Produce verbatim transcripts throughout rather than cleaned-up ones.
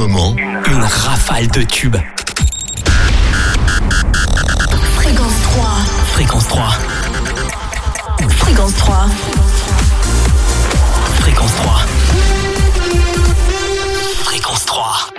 moment, une rafale de tubes. Fréquence trois. Fréquence trois. Fréquence trois. Fréquence trois. Fréquence trois.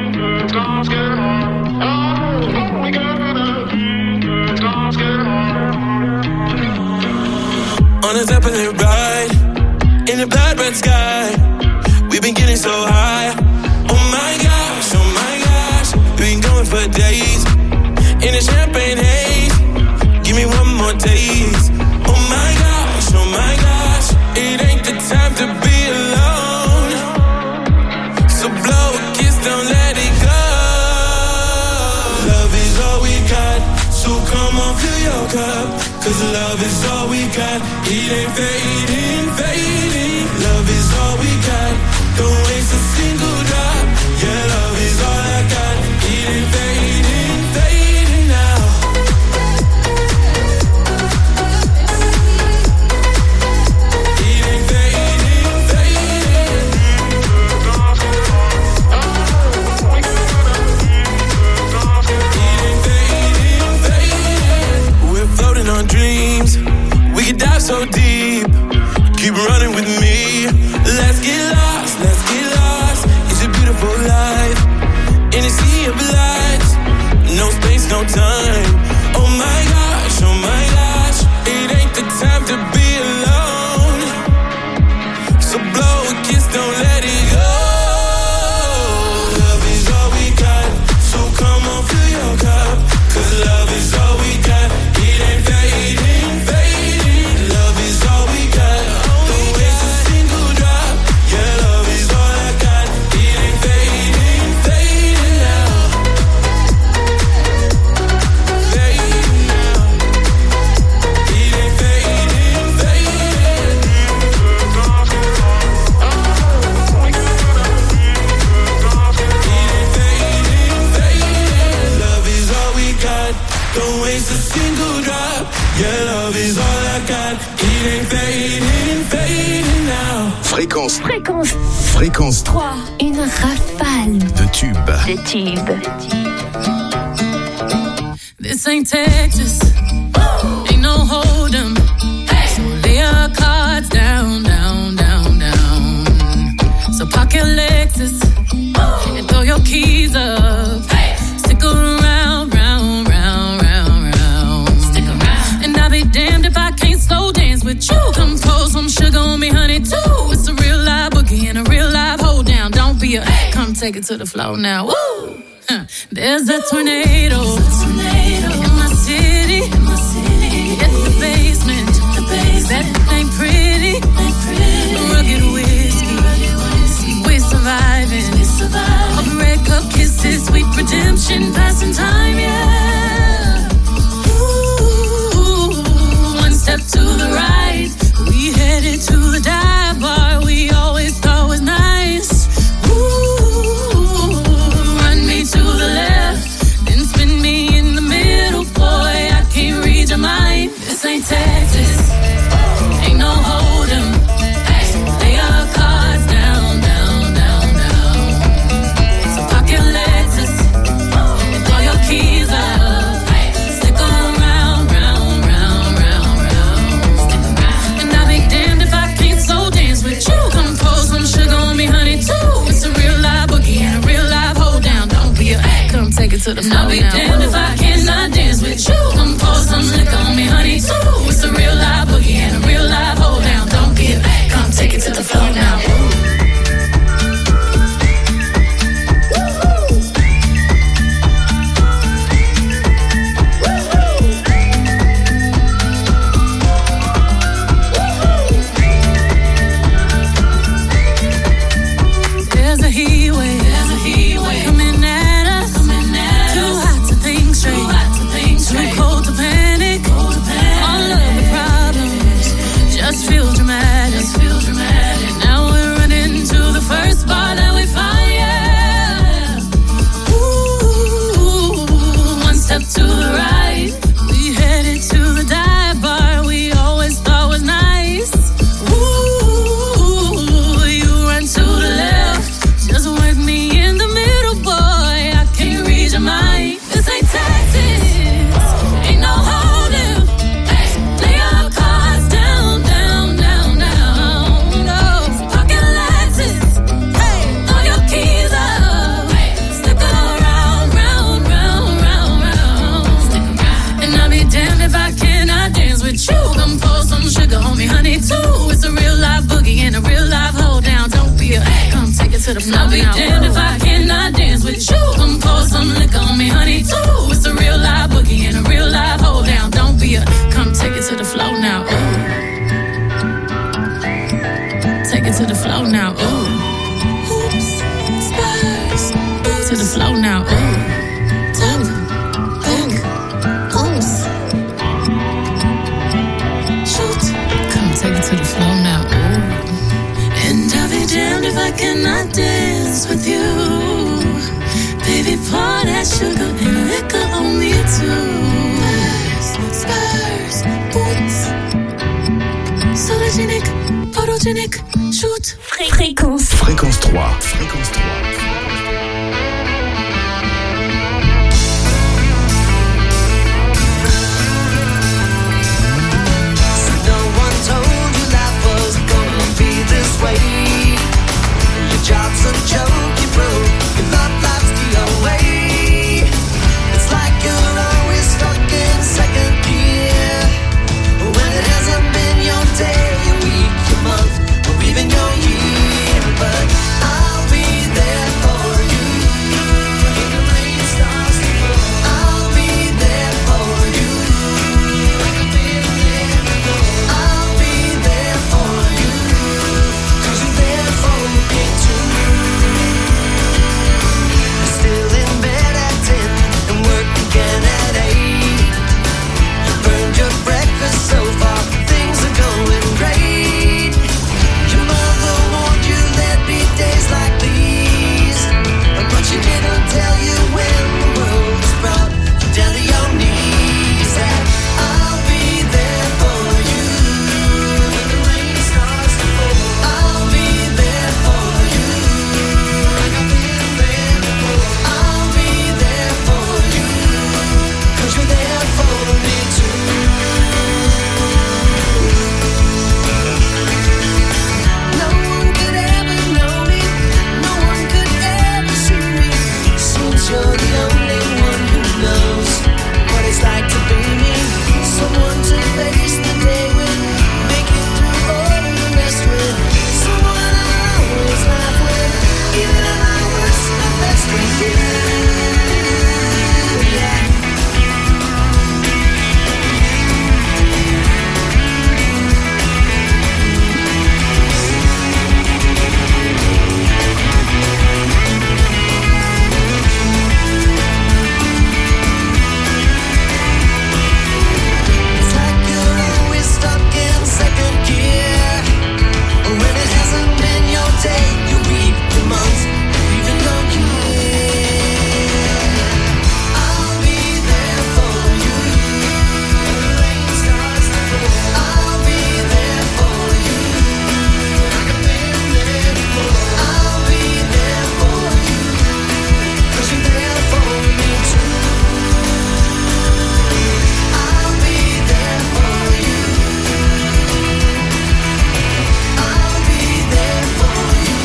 On a Zeppelin ride in a bad red sky. We've been getting so high. Oh my gosh, oh my gosh. We've been going for days in a champagne haze. Give me one more taste. Oh my gosh, oh my gosh. It ain't the time to be alone. So blow a kiss, don't let it go. Love is all we got. So come on, fill your cup. Cause love is all we got. It ain't fading, fading. Love is all we got. Don't waste a single drop. Yeah, love is all I got. It ain't fading, fading now. It ain't fading, fading. It ain't fading, fading. We're floating on dreams. We could dive so deep. Keep running with me. Let's get lost, let's get lost. It's a beautiful life. In a sea of lights. No space, no time. Oh my gosh, oh my gosh. It ain't the time to be alone. So blow a kiss, don't let it go. Love is all we got. So come on, fill your cup. Cause love is all we got. It ain't fading, fading. Love is all we got. Don't waste a single drop. Yeah, love is all I got. It ain't fading, fading now. Fading now. It ain't fading, fading. It ain't fading, fading. Love is all we got. Don't waste a single drop. Yeah, love is all I got. It ain't fading, fading now. Fréquence. Fréquence Fréquence trois. Une rafale de tubes. de tubes. This ain't Texas. Ain't no hold 'em. So lay your cards down, down, down, down. So park your Lexus and throw your keys up. Stick around, round, round, round, round. Stick around. And I'll be damned if I can't slow dance with you. Come pour some sugar on me, honey, too. It's a real live boogie and a real live hold down. Don't be a come take it to the floor now. Woo! Huh. There's a tornado. In my city, in my city, in the basement, the basement. That ain't pretty, ain't pretty. Rugged whiskey, we're surviving. We're surviving. Of red cup kisses, sweet redemption, passing time, yeah. Ooh, one step to the right, we headed to the dive bar we always thought was nice. Ooh, run me to the left, then spin me in the middle, boy. I can't read your mind. This ain't Texas. to the floor. I'll be damned if I cannot dance with you. Come pour some liquor on me, honey, too. It's a real live boogie and a real live hold down. Don't be a, come take it to the floor now. Ooh. Take it to the floor now. Ooh. Oops, spurs. To the floor now. Ooh. Top, back, oops. Shoot. Come take it to the floor now. Ooh. And I'll be damned if I cannot dance with you. Baby, pour that sugar and liquor on me too. Spurs, spurs, boots. Sologenic, photogenic, shoot. Fréquence. Fréquence trois. Fréquence trois. Your job's a joke, you broke. Your love life's the away. It's like you're always stuck in second gear. When it hasn't been your day, your week, your month, or even your year. But I'll be there for you when the rain starts to fall. I'll be there for you like I've been there before. I'll be there for you. Still in bed at ten and work again at eight. You burned your breakfast so far, things are going great. Your mother warned you there'd be days like these, but she didn't tell you when the world was brought you down to your knees. That I'll be there for you when the rain starts to fall. I'll be there for you like I've been there before. I'll be there for you, 'cause you're there for me too. No one could ever know me, no one could ever see me. Since you're the only one who knows what it's like to be me. Someone to face the day with, make it through all the rest with. Someone I always laugh with, even at my worst, my best with you. Yeah. It's like you're always stuck in second gear. When it hasn't been your day, your week, your month, or even your year. I'll be there for you when the rain starts to fall. I'll be there for you like I've been there before. I'll be there for you 'cause you're there for me too. I'll be there for you. I'll be there for you.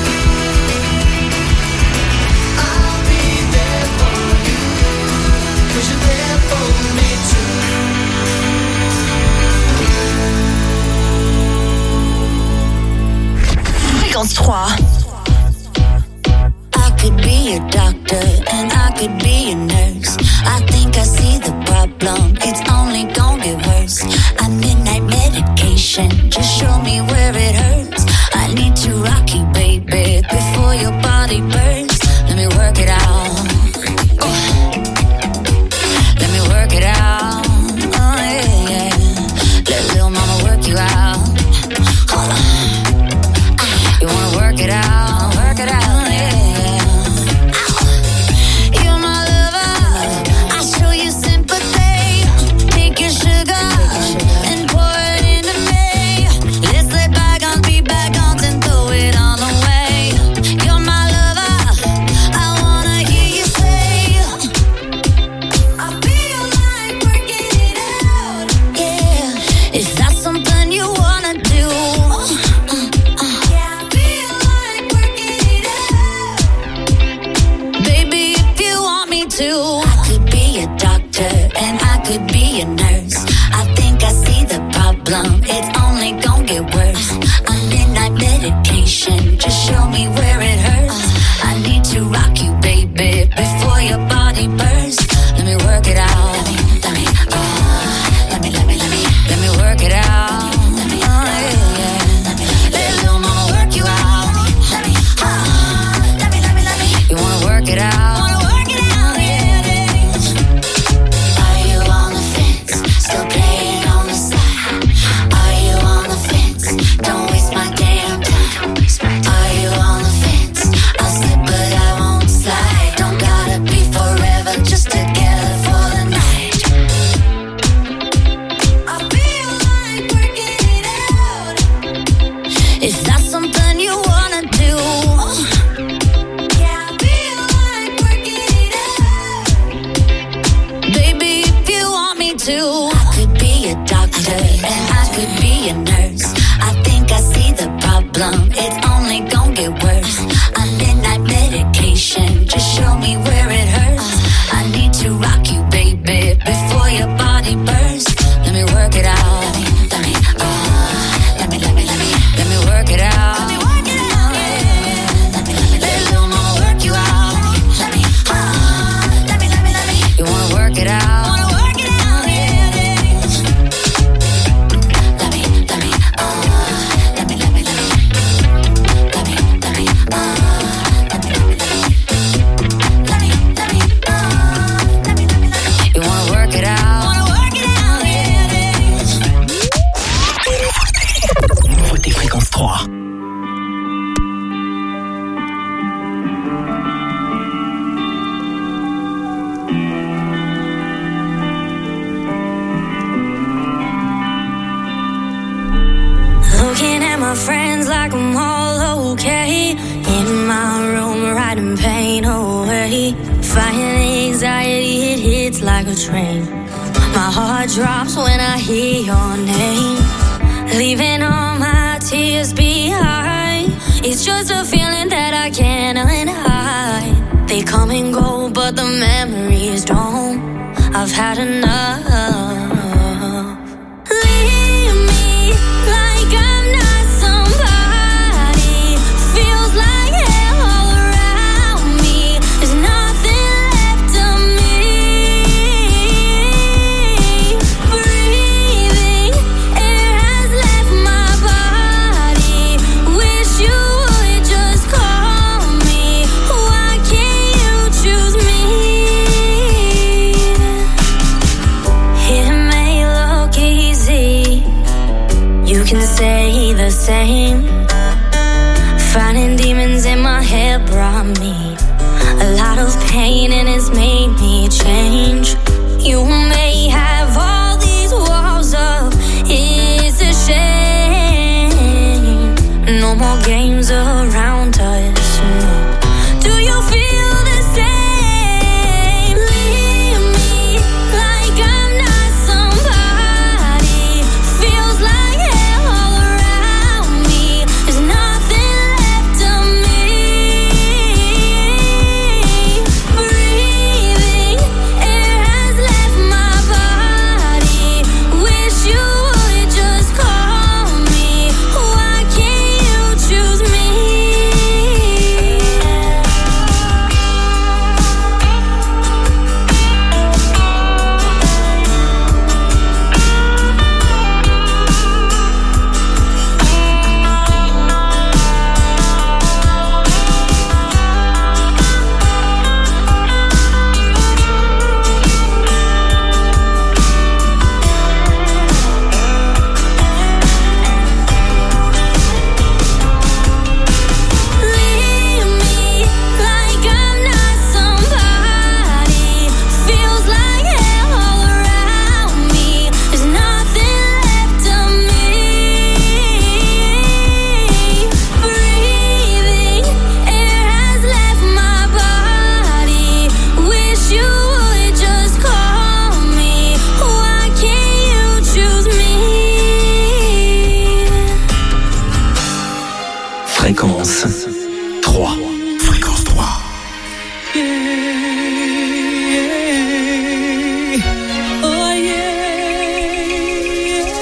I'll be there for you 'cause you're there for me too. Fréquence trois. I could be a doctor and I could be a nurse. I think I see the problem, it's only gonna get worse. I need night medication, just show me where it hurts. I need to rock you, baby, before your body bursts. Let me work it out. Let me work it out. Oh yeah, yeah. Let little mama work you out. Hold on. You wanna work it out, work it out, yeah. You're my lover, I show you sympathy. Take your sugar and pour it into me. Let's let bygones be bygones and throw it all away. You're my lover, I wanna hear you say, I feel like working it out. Yeah, is that something you wanna do? Yeah, I feel like working it out. waste my damn time. Are you on the fence? I'll slip but I won't slide. Don't gotta be forever, just together for the night. I feel like working it out. If that's something you wanna do. Yeah, I feel like working it out. Baby, if you want me to, I could be a doctor and I could be a nurse. I think I see the problem, it's only gon' get worse. A midnight medication, just show me where it hurts. I need to rock you, baby, before your body bursts. Let me work it out. Let me, let me, uh, let me, let me, let me, let me work it out. Let me work it out. Let me, let me, let me, I'ma work you out. Let me, uh, let me, let me, let me. You wanna work it out? Wanna work it out, yeah, yeah. Let me, let me, uh, let me, let me, let me, let me, let me, uh, let me, let me, let me, let me, let me, uh, let me, let me, let me. You wanna work it out? Wanna work it out, yeah, yeah. Nouveauté Fréquence trois. Looking at my friends like I'm all okay. In my room, riding pain away. Fighting anxiety, it hits like a train. My heart drops when I hear your name. Leaving all my tears behind. It's just a feeling that I can't hide. They come and go, but the memories don't. I've had enough. Leave me like I'm not somebody. Feels like hell all around me. There's nothing left of me. Breathing air has left my body. Wish you would just call me. Why can't you choose me? It may look easy. You can say the same. Finding demons in my head brought me a lot of pain and it's made me change. You may have all these walls up, it's a shame. No more games around us. No. Do you feel the same? Leave me like I'm not somebody. Feels like hell all around me. There's nothing left of me. Breathing air has left my body. Wish you would just call me. Why can't you choose me? Leave me like I'm not somebody. Feels like hell all around me. There's nothing left of me. Breathing air has left my body. Wish you would just call me. Why can't you choose me? Fréquence trois. Fréquence trois. Oh yeah,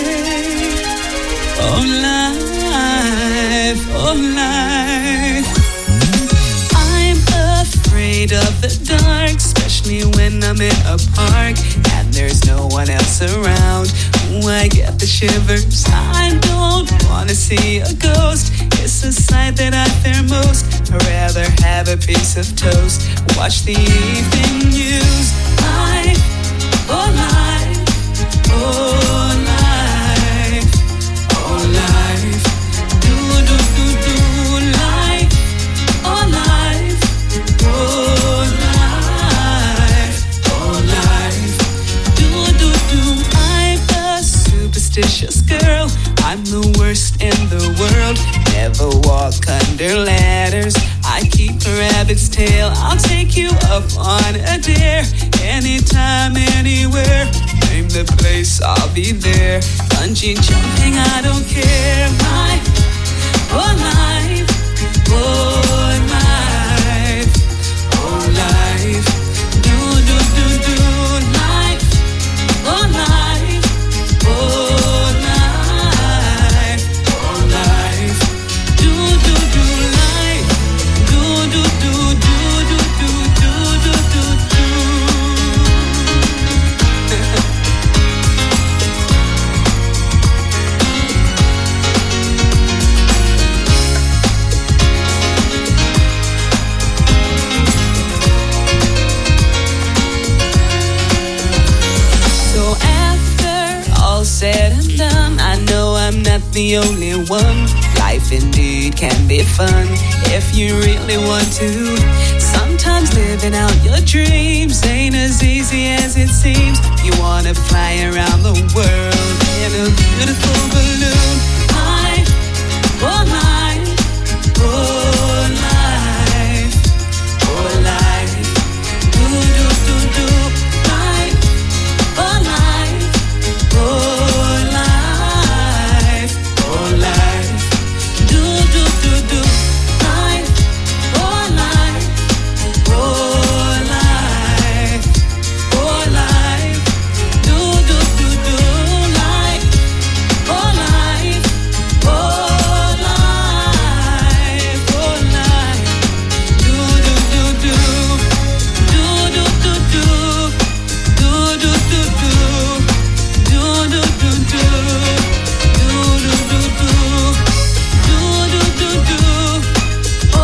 oh life, oh life. I'm afraid of the dark, especially when I'm in a park and there's no one else around. Ooh, I get the shivers. I don't wanna see a ghost. It's a sight that I fear most. I'd rather have a piece of toast. Watch the evening news. Life, oh life, oh life, oh life. in the world. Never walk under ladders. I keep a rabbit's tail. I'll take you up on a dare. Anytime, anywhere. Name the place, I'll be there. Bungee jumping, I don't care. My, oh life, oh life, oh life. Do, do, do, do, life, oh life, oh life, oh life. Do, do, do, life. Do, do, do, do, do, do, do, do, do, do. So after all said and done, I know I'm not the only one. Life indeed can be fun if you really want to. Sometimes living out your dreams ain't as easy as it seems. You wanna fly around the world in a beautiful balloon. Life, oh life, oh life, oh life. Do, do, do, do, life, oh life, oh life, oh life. Do, do, do, do, life, oh life, oh life, oh life. Do, do, do, do, life, oh life, oh life, oh life. Do, do, do, do, do, do, do, do, do, do, do, do, do, do, do, do, do, do, do, do. Do, do, do, do. Oh,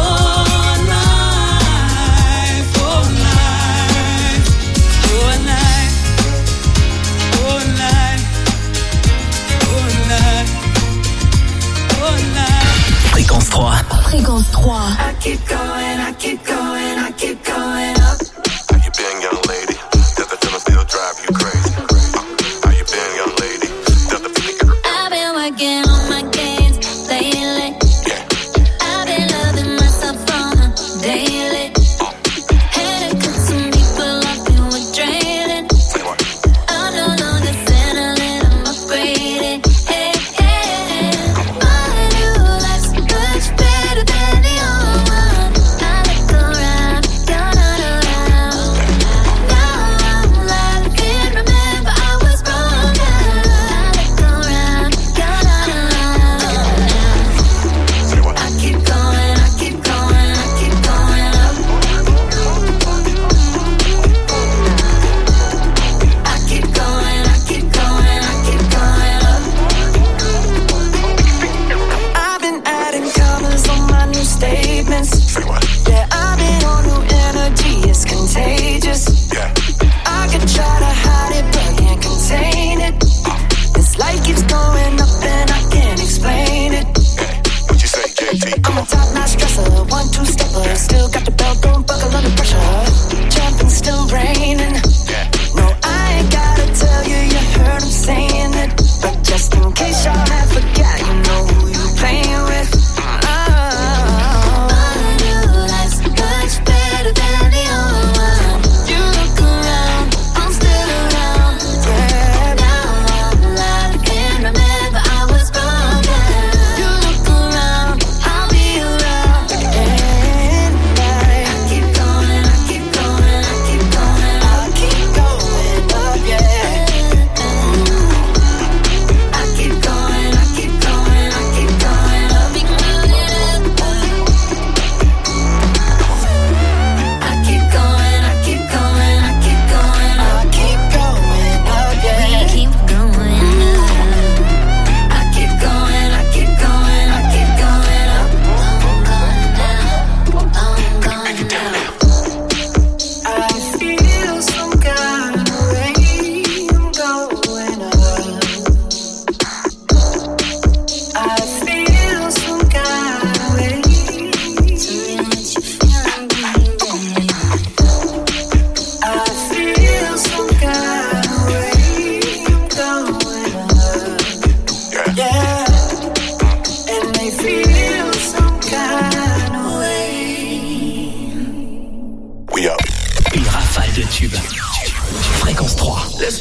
life, oh, life, oh, life, oh, life, oh, life, oh, life. Fréquence trois. Fréquence trois. I keep going, I keep going, I keep going up. How you been, young lady? Does the feeling still drive you crazy? How you been, young lady? Does the feeling I've been working on my gains lately. I've been loving myself on a daily. Had to cut some people off who were draining. I'm no longer settling, I'm upgrading. Hey, hey, hey. My new life's much better than the old one. I look around, you're not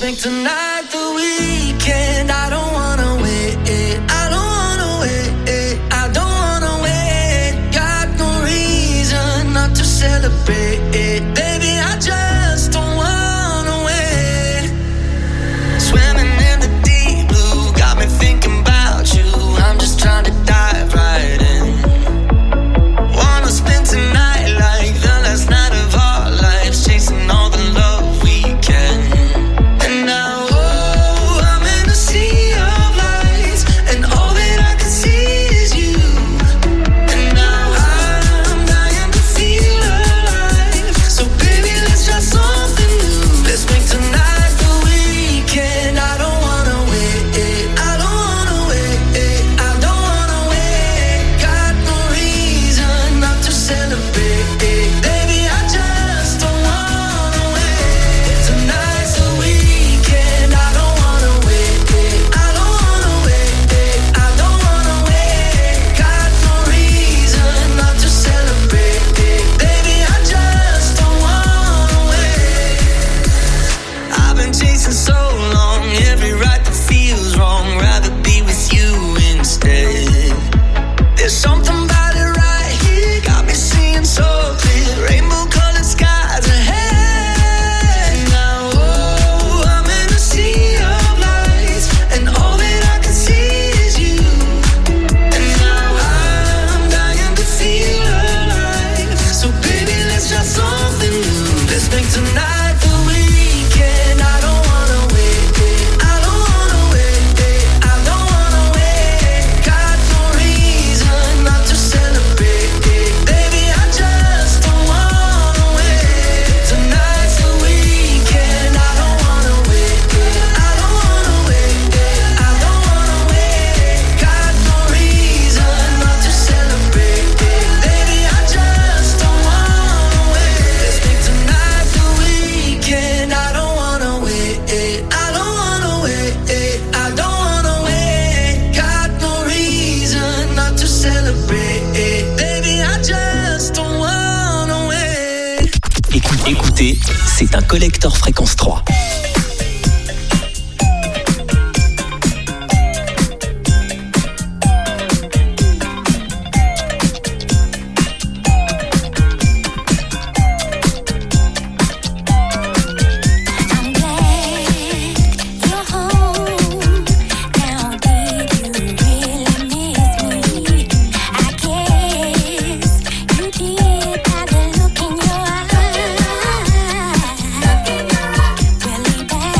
make tonight the weekend. I don't wanna wait. I don't wanna wait. I don't wanna wait. Got no reason not to celebrate. Baby, I just don't wanna wait. Swimming in the deep blue, got me thinking about you. I'm just trying to dive right in. Wanna spend tonight like the last night of our lives, chasing all the love we can. And now, oh, I'm in a sea of lights, and all that I can see is you. And now I'm dying to feel alive. So baby, let's try something new. Let's make tonight the weekend. I don't wanna wait. I don't wanna wait. I don't wanna wait. Got no reason not to celebrate. Baby, I just don't wanna wait. Tonight's the weekend. I don't wanna wait. I don't wanna wait. I don't wanna wait. Got no reason not to celebrate. Baby, I just don't wanna wait. I've been chasing so long, every right that feels wrong. Rather be with you instead. There's something about it right here, got me seeing so clear. Rainbow colored skies ahead. Now, oh, I'm in a sea of lights, and all that I can see is you. And now I'm dying to feel alive. So baby, let's try something new. Let's make tonight the weekend. I don't wanna wait. I don't wanna wait. I don't wanna wait. Got no reason not to celebrate. Baby, I just don't wanna wait. Tonight's the weekend. I don't wanna wait. I don't wanna wait. I don't wanna wait. Got no reason not to celebrate. Baby, I just don't wanna wait. Let's make tonight the weekend. I don't wanna wait. I don't wanna wait. I don't wanna wait. Got no reason not to celebrate. Baby, I just don't wanna wait. Écoute- Écoutez, c'est un collector fréquence trois. I'm glad you're home. Now, did you really miss me? I guess you did by the look in your eyes. Really bad.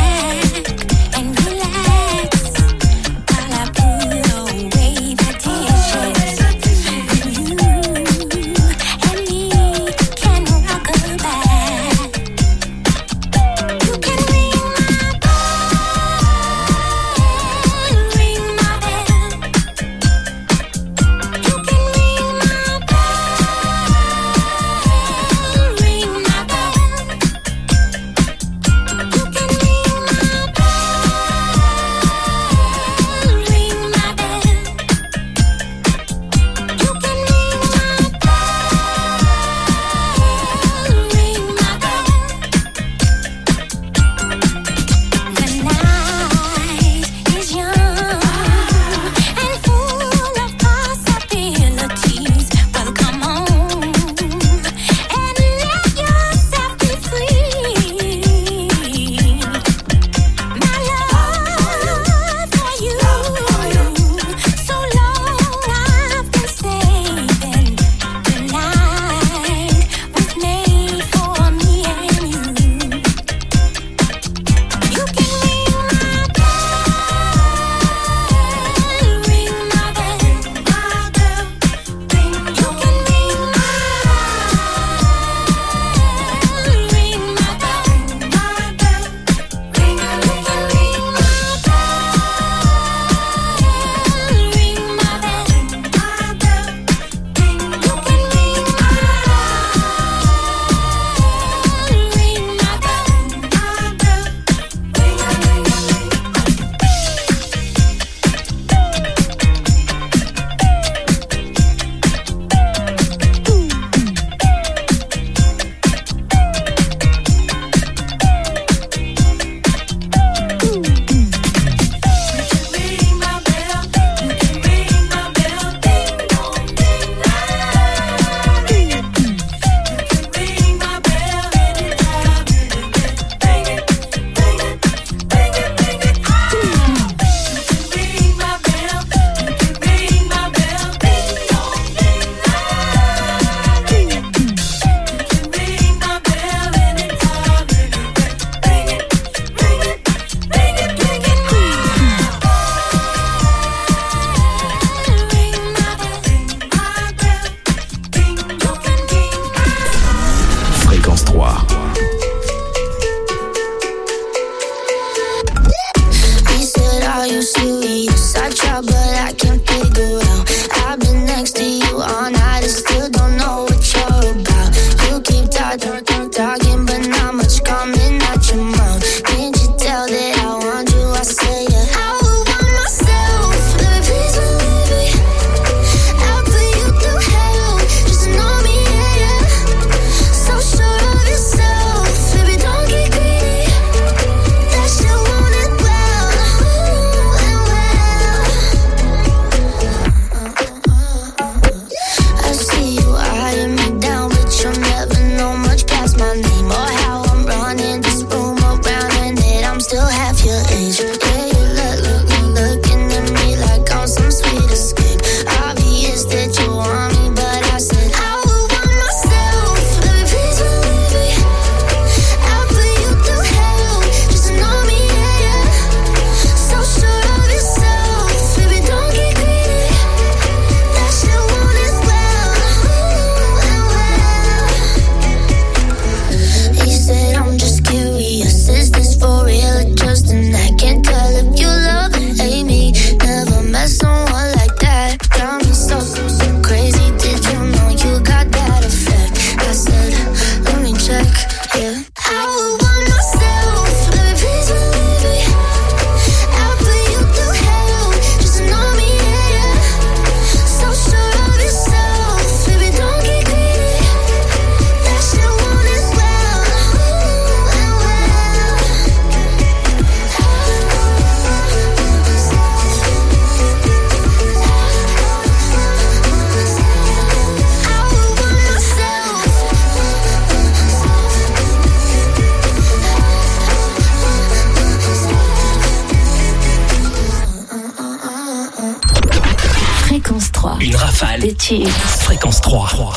trois. Une rafale. Des tirs. Fréquence trois. trois.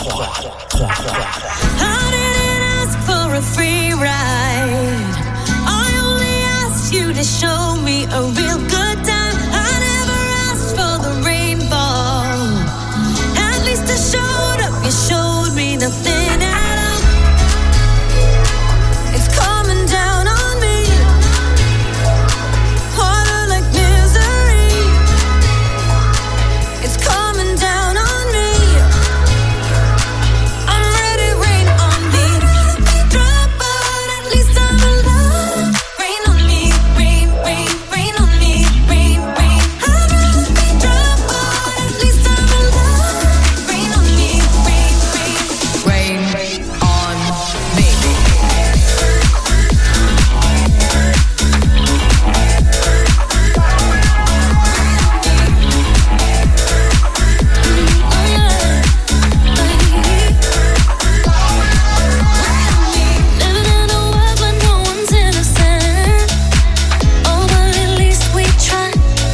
I didn't ask for a free ride. I only asked you to show me a real good time. I never asked for the rainfall. At least I showed up. You showed me nothing at all. It's coming down on me. Harder like misery. It's coming down on me. I'm ready, rain on me. Drop out, at least I'm alive. Rain on me, rain, rain, rain on me, rain, rain. I'd rather be drop out, at least I'm alive. Rain on me, rain, rain, rain, rain on me. Living in a world where no one's innocent. Oh, but at least we try.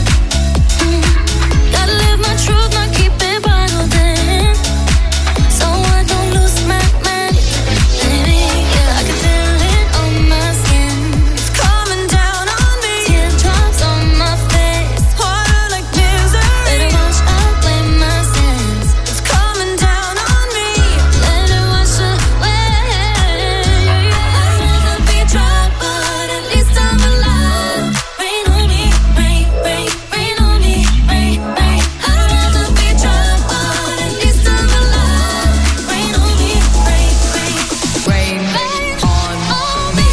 Gotta live my truth, not keep it bottled in, so I don't lose my mind. Baby, yeah, I can feel it on my skin. It's coming down on me. Teardrops on my face. Harder like misery. Let it wash away my sins. It's coming down on me. Let it wash away. I'd rather be dry, but at least I'm alive. Rain on me, rain, rain, rain on me, rain, rain. I'd rather be dry, but at least I'm alive. Rain on me, rain, rain, rain, rain on me.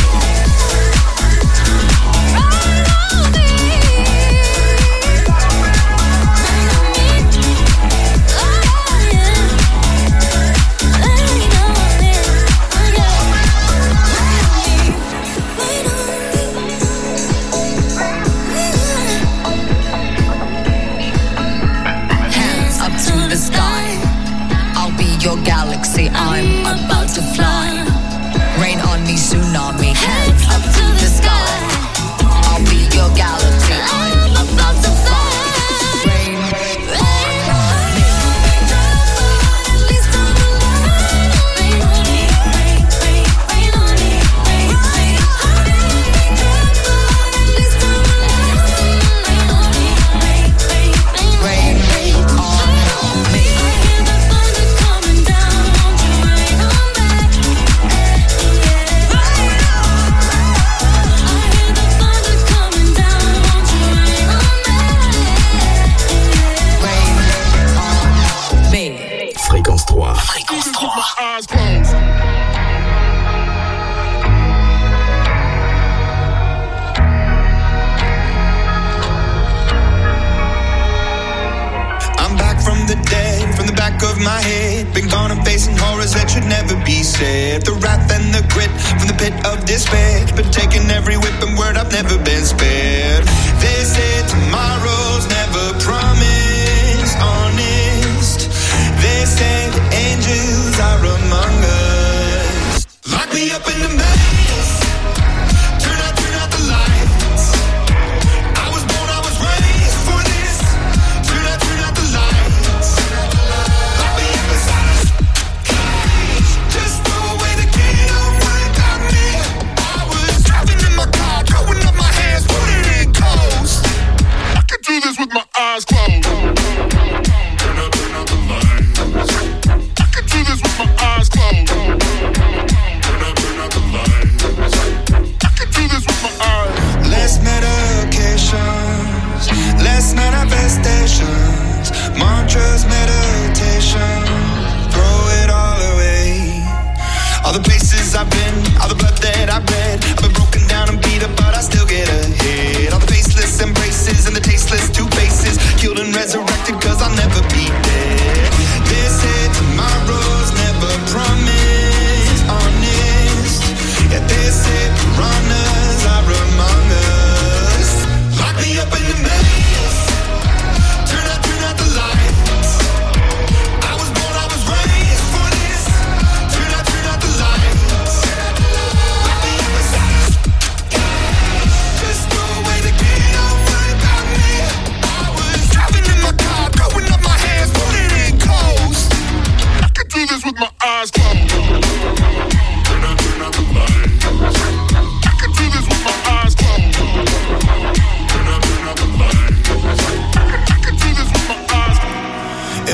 Hands up to the sky. I'll be your galaxy. I'm about to fly. Rain on me, tsunami. Hands up to the sky. I'll be your galaxy. I'm about to fly. Rain, rain on me. At least I'm alive. Rain on me, rain, rain, rain on me, rain, rain. At least I'm alive. Rain on me, rain, rain, rain, Rain, rain on me. I hear the thunder coming down. Won't you rain on me? Yeah. I hear the thunder coming down. Won't you rain on me? Rain on me. Fréquence trois. Fréquence trois. Eyes closed. I'm back from the dead, from the back of my head. Been gone and facing horrors that should never be said. The wrath and the grit from the pit of despair. Been taking every whip and word, I've never been spared. They say tomorrow's never promised, honest. They say the angels are among us. Lock me up in the maze. Turn out, turn out the lights. I was born, I was raised for this. Turn out, turn out the lights. Lock me up inside this cage. Just throw away the key, don't worry about me. I was driving in my car, throwing up my hands, putting it in coast. I could do this with my eyes closed. Turn out, turn out the lights. I could do this with my eyes closed. Turn out, turn out the lights. I could do this with my eyes. Less medications, less manifestations, mantras, meditation. Throw it all away. All the places I've been, all the blood that I've bled. I've been broken down and beat up, but I still get ahead. All the faceless embraces and the tasteless two faces. Killed and resurrected, cause I'll never be dead. They say tomorrow's never promised, honest. Yeah, they say piranhas are among us. Lock me up in the maze. Turn out, turn out the lights. I was born, I was raised for this. Turn out, turn out the lights. Lock me up inside this cage. Just throw away the key, don't worry about me. I was driving in my car,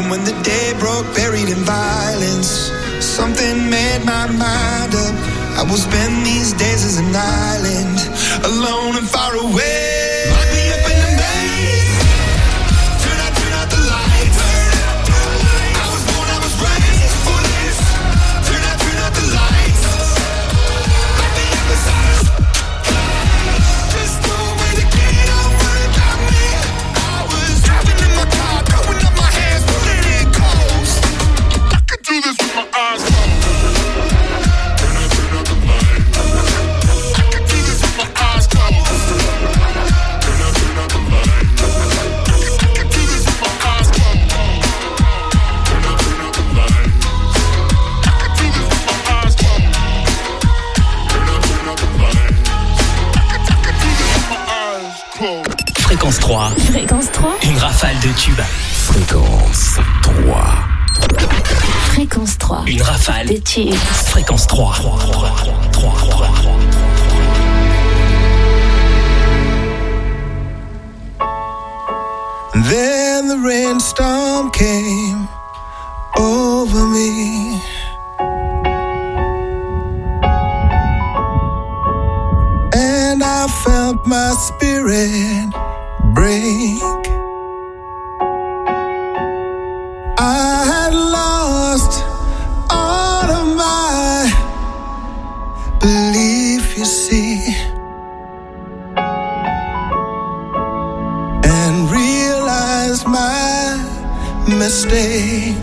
And when the day broke, buried in violence, something made my mind up. I will spend these days as an island, alone and far away. Lock me up in a maze. Turn out, turn out the lights. I was born, I was raised for this. Turn out, turn out the lights. Lock me up inside a just no way to get out, worry about me. I was driving in my car, throwing up my hands, pulling it close. I could do this with my eyes closed. Fréquence trois. Fréquence trois. Une rafale de tubes. Fréquence trois. Fréquence trois. Une rafale de tubes. Fréquence trois. Then the rainstorm came over me. And I felt my spirit break. I had lost all of my belief, you see, and realized my mistake.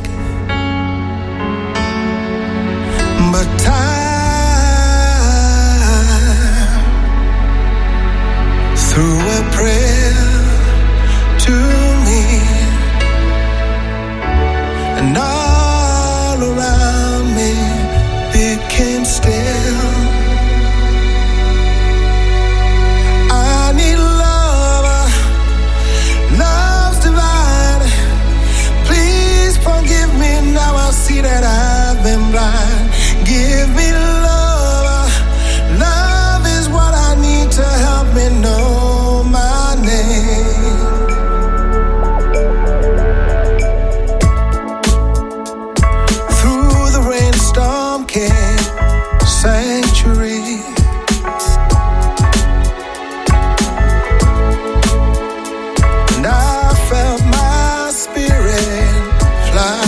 But time through a prayer to me, and all around me became still. I need love, love's divine. Please forgive me, now I see that I've been blind. Give me love, love is what I need to help me know my name. Through the rainstorm came sanctuary. And I felt my spirit fly.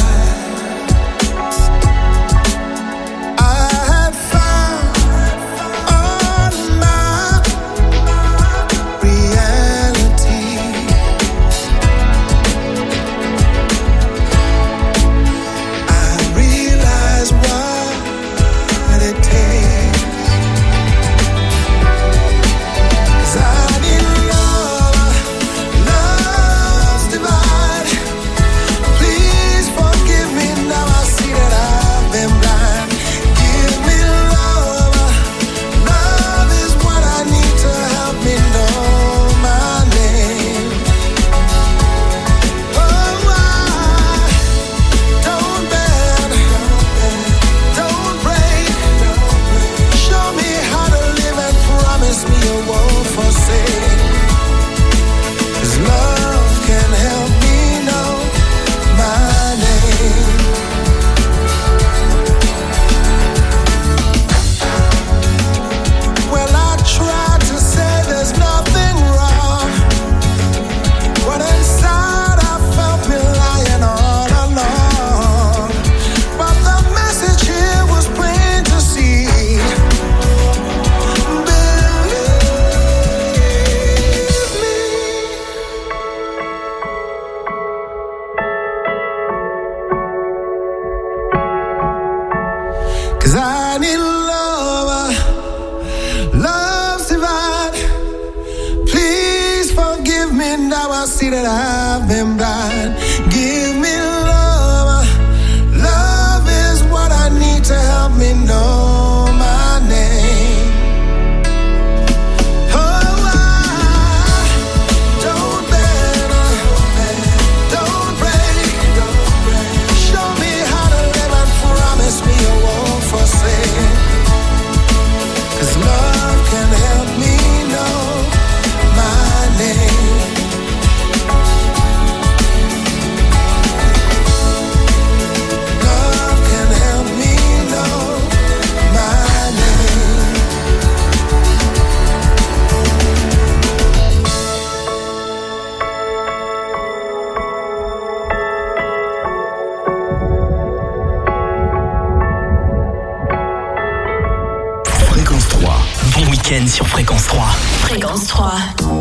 week-end sur Fréquence trois. Fréquence trois.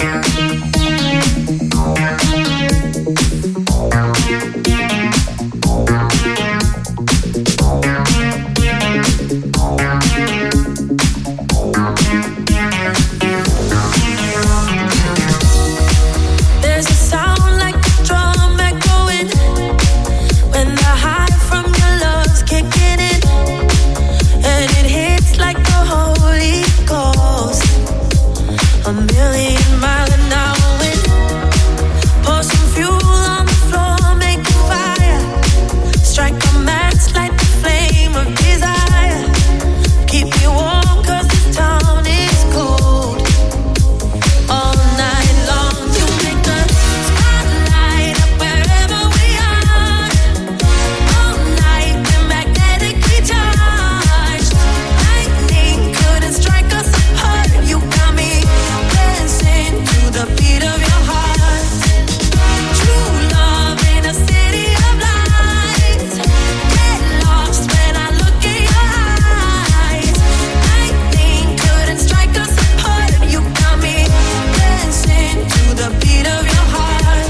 A million miles an hour wind. Pour some fuel on the floor, make a fire. Strike a match, light the flame of desire. Keep me warm cause this town is cold. All night long you make the spotlight up wherever we are. All night we're magnetically charged. Lightning couldn't strike us apart. You got me dancing to the beat of your heart. True love in a city of lights. Get lost when I look in your eyes. Lightning couldn't strike us apart. You got me dancing to the beat of your heart.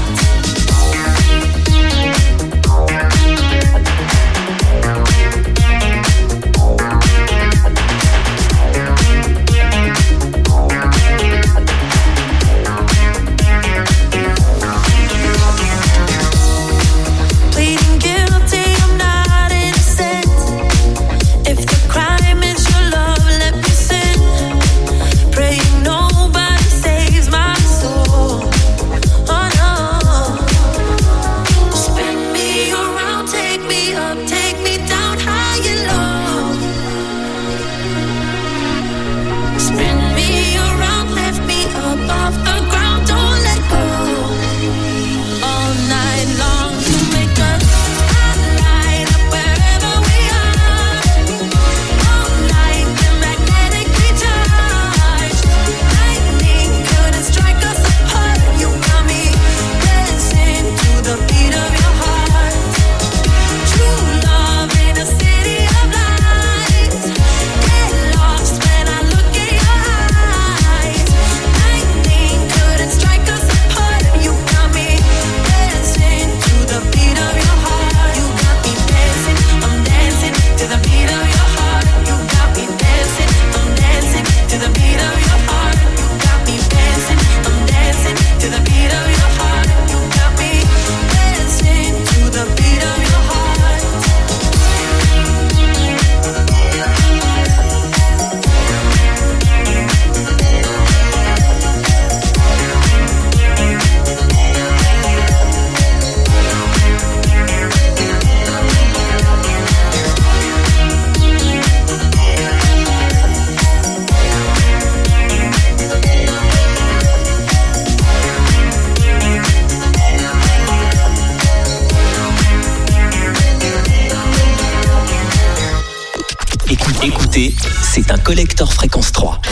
Pleading guilty, I'm not innocent. If the crime is your love, let me sin. Praying nobody saves my soul. Oh no. Spin me around, take me up, take me down high and low. Spin me around, lift me up off the ground, don't let go. All night long you make the spotlight up wherever we are. All night we're magnetically charged. Lightning couldn't strike us apart. You got me dancing to the beat of your heart. True love in a city of lights. Get lost when I look in your eyes. Lightning couldn't strike us apart. You got me dancing to the beat of your heart. You got me dancing, I'm dancing to the beat of your heart. You got me dancing, I'm dancing to the beat of your heart. You got me dancing, I'm dancing to the beat of your heart. You got me dancing to the beat of your heart. Écoute- Écoutez, c'est un collector Fréquence trois.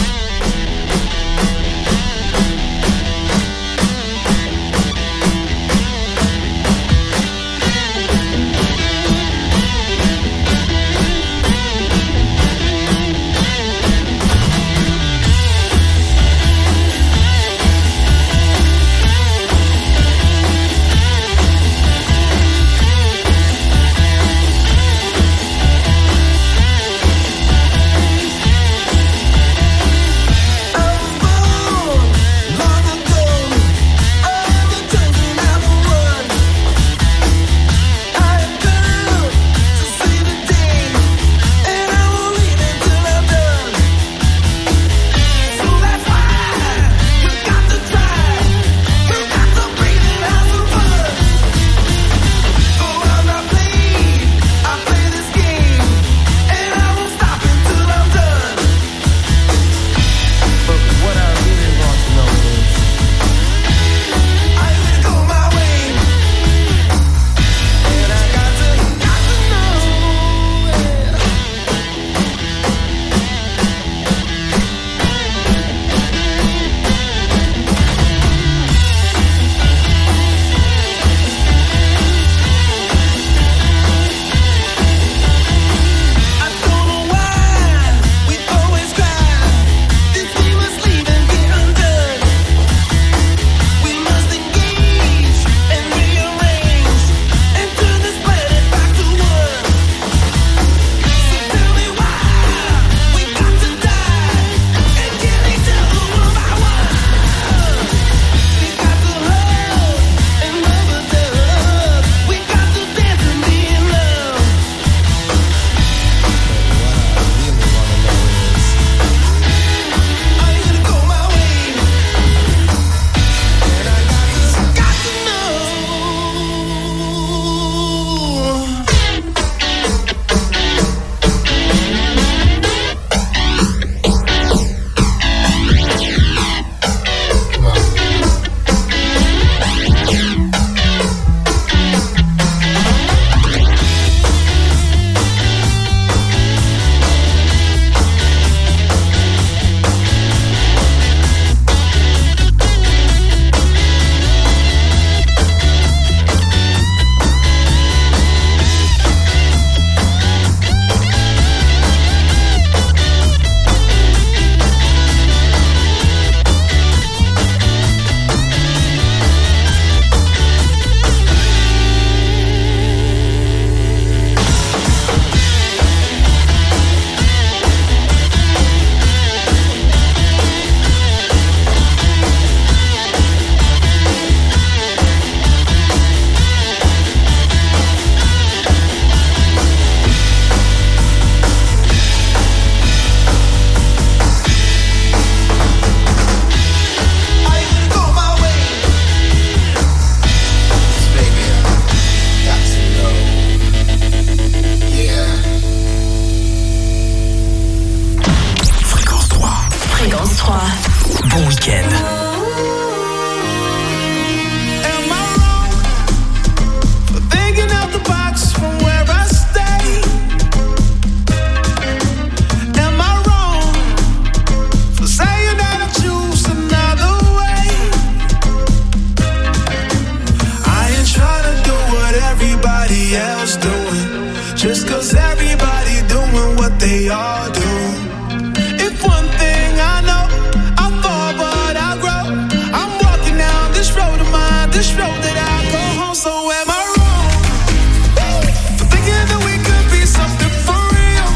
just cause everybody doing what they all do. If one thing I know, I fall but I grow. I'm walking down this road of mine, this road that I go home. So am I wrong for thinking that we could be something for real?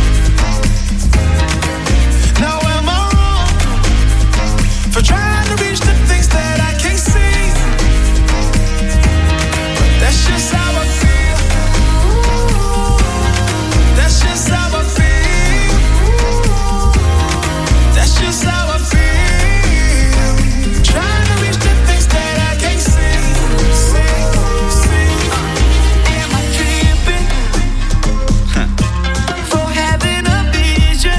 Now am I wrong for trying to reach the things that I can't see? But that's just how I feel. That's just how I feel. That's just how I feel. Trying to reach the things that I can't see. See, see. Am I tripping for having a vision?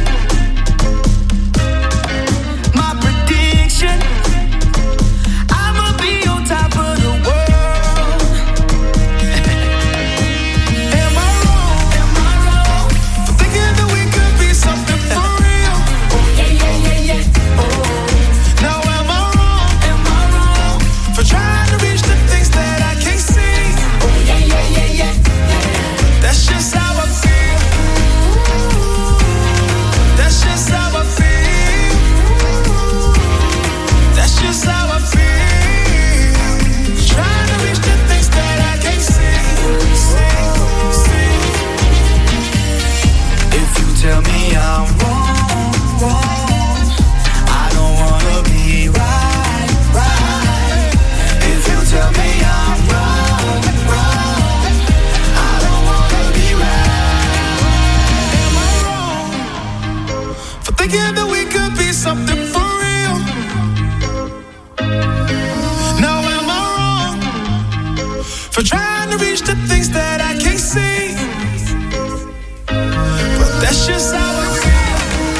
My prediction, I'ma be on top of the world. Am I wrong? Am I wrong for thinking that we could be something for real? Oh yeah, yeah, yeah, yeah. Oh. Now am I wrong? Am I wrong for trying to reach the things that I can't see? Oh yeah, yeah, yeah, yeah. That's just how I feel. That's just how I feel. That's just how I feel. Trying to reach the things that I can't see. See, see. If you tell me I'm wrong, wrong, I don't wanna be right, right. If you tell me I'm wrong, wrong, I don't wanna be right. Am I wrong for thinking that we could be something for real? Now am I wrong for trying to reach the things that I can't see? But that's just how I feel.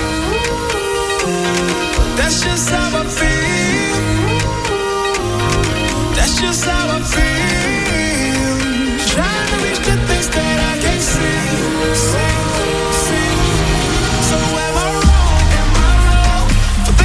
That's just how I feel. That's just how I feel. Trying to reach the things that I can't see. See, see. So am I wrong? Am I wrong for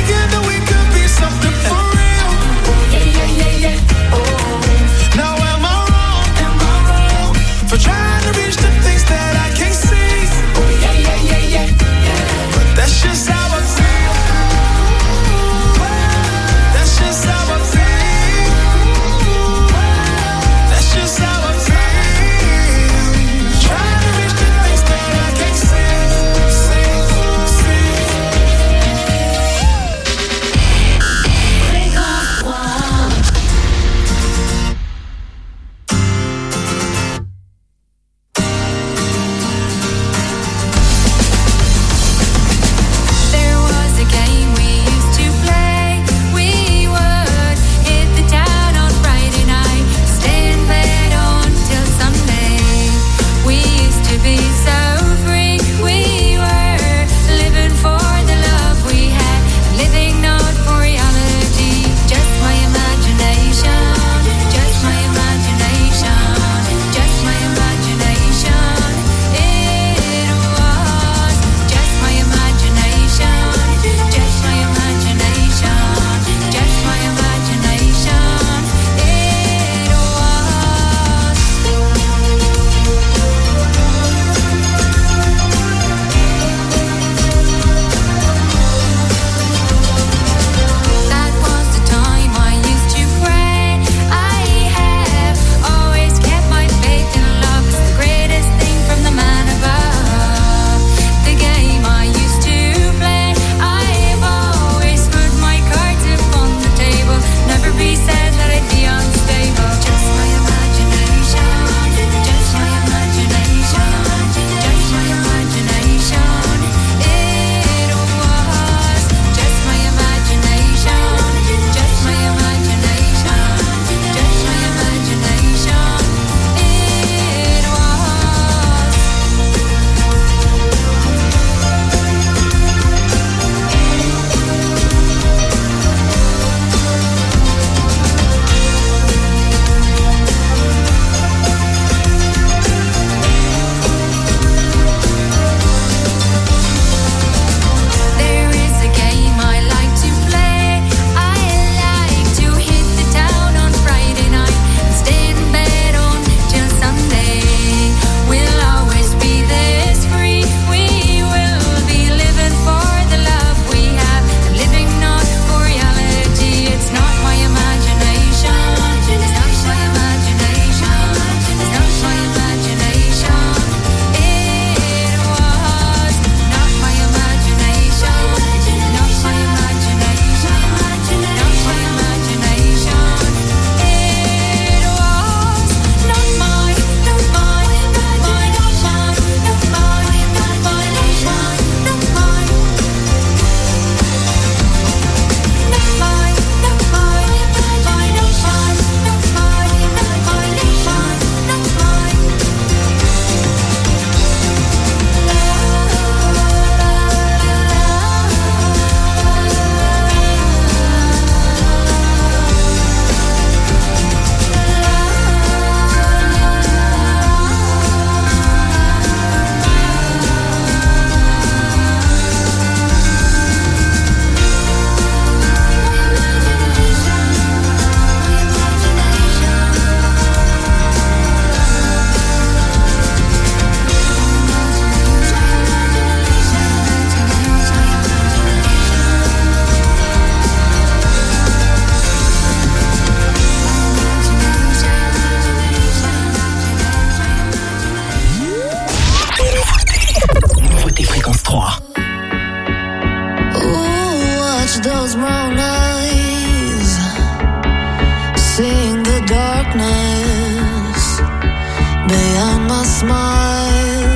smile.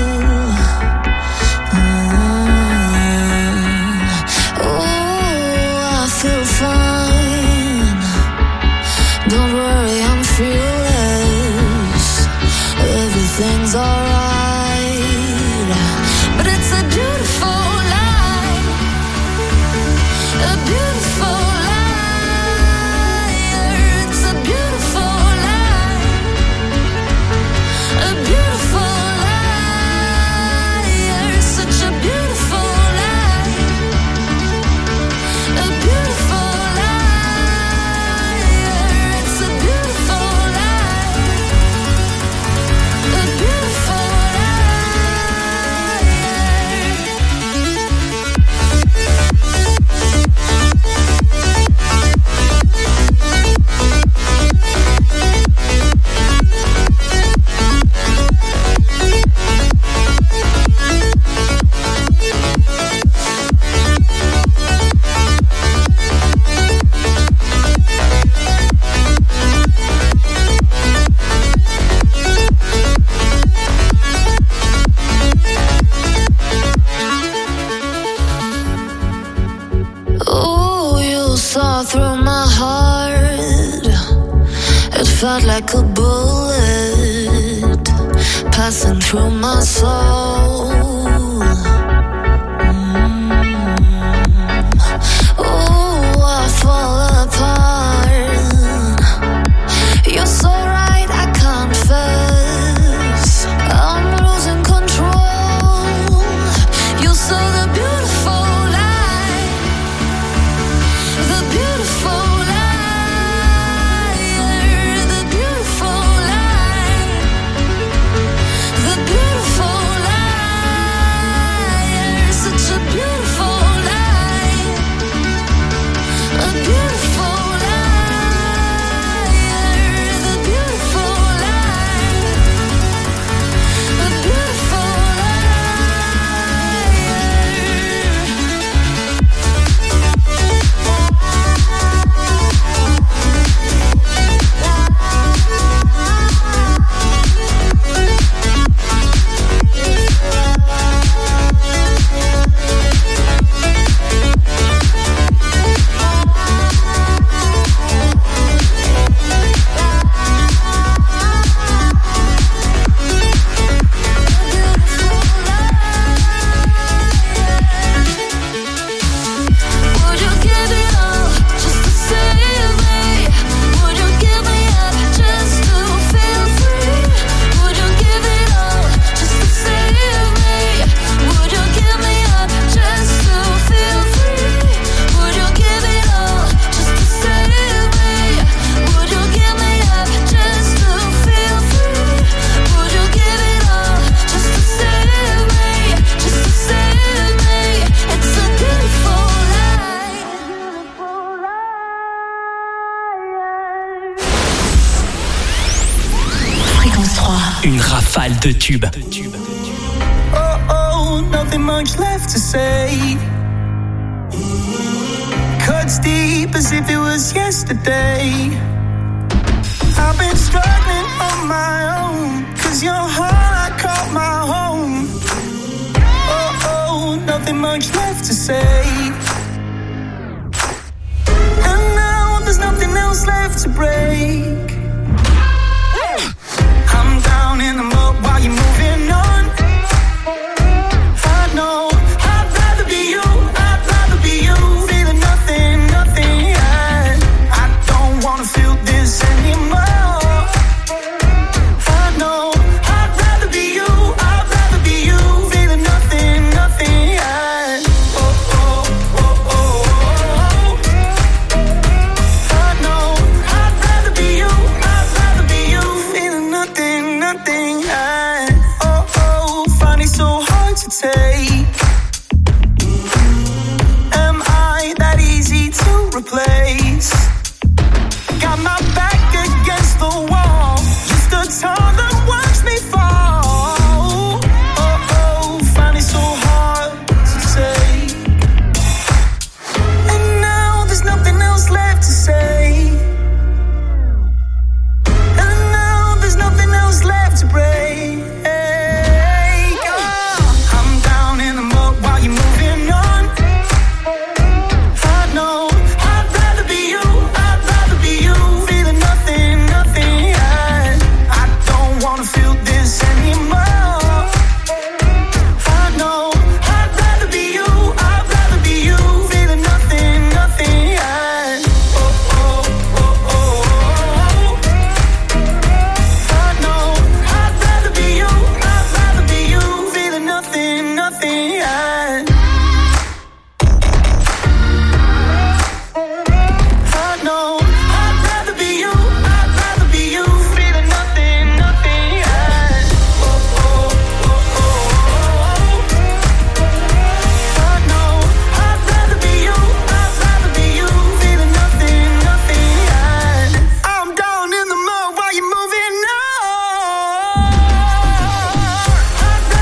Mm. Oh, I feel fine. Don't worry, I'm fearless. Everything's alright. But it's a beautiful life. A beautiful life. It's a beautiful life. A beautiful life. Such a beautiful life. A beautiful life. It's a beautiful life. A beautiful oh, you saw through my heart. It felt like a bullet passing through my soul. Mm. Oh, I fall apart. You're so right, I confess. I'm losing control. You saw the beautiful light. The beautiful light. The beautiful light. The beautiful light. Such a beautiful light. A beautiful light. The beautiful light. A beautiful Would you give it all just to save me? Would you give me up just to feel free? Would you give it all just to save me? Would you give me up just to feel free? Would you give it all just to save me? Would you give me up just to feel free? Would you give it all just to save me? Just to save me? It's a beautiful life. Fréquence trois. Une rafale de tubes. Oh, oh, nothing much left to say. Cuts deep as if it was yesterday. I've been struggling on my own, cause your heart I call my home. Oh, oh, nothing much left to say. And now there's nothing else left to break. I'm down in the mud while you move